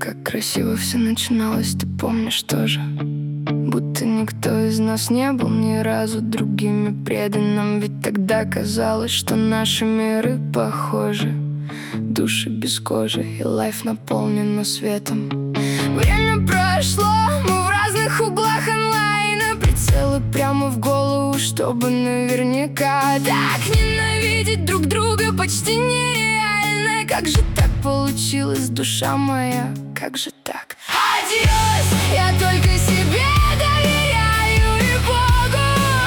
как красиво все начиналось, ты помнишь тоже? Будто никто из нас не был ни разу другими преданным. Ведь тогда казалось, что наши миры похожи. Души без кожи, и лайф наполнена светом. Время прошло, мы в разных углах онлайна. Прицелы прямо в голову, чтобы наверняка. Так ненавидеть друг друга почти нереально. Как же так получилось, душа моя, как же так? Адьос, я только себе доверяю и Богу.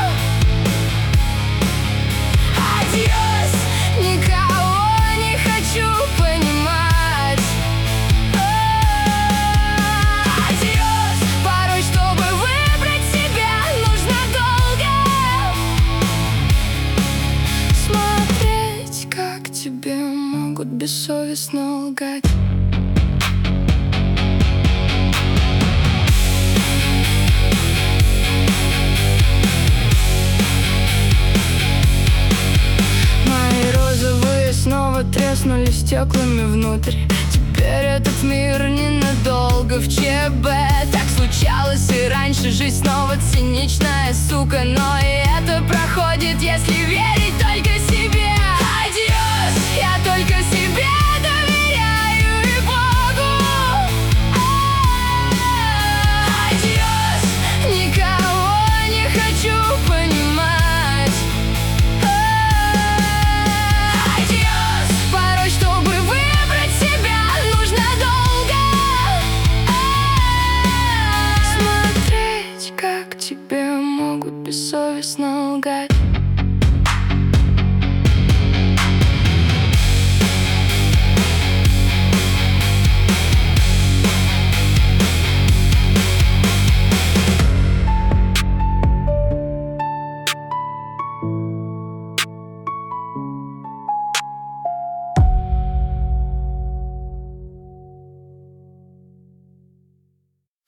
Адьос, никого не хочу понимать. Адьос, порой, чтобы выбрать себя, нужно долго смотреть, как тебе могут бессовестно лгать. Снова треснули стеклами внутрь. Теперь этот мир ненадолго в ЧБ. Так случалось и раньше, жизнь снова циничная, сука. Но и это проходит, если верить только себе. Адьос, я только себе доверяю и Богу. Адьос, никого не хочу понимать. Тебе могут бессовестно лгать.